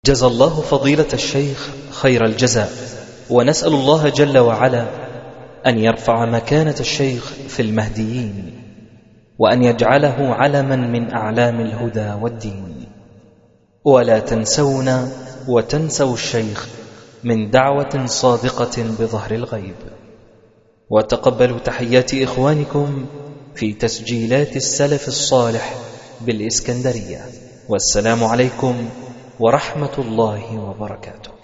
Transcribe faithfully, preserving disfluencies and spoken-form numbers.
جزى الله فضيلة الشيخ خير الجزاء، ونسأل الله جل وعلا أن يرفع مكانة الشيخ في المهديين، وأن يجعله علما من أعلام الهدى والدين. ولا تنسونا وتنسوا الشيخ من دعوة صادقة بظهر الغيب. وتقبلوا تحيات إخوانكم في تسجيلات السلف الصالح بالإسكندرية. والسلام عليكم ورحمة الله وبركاته.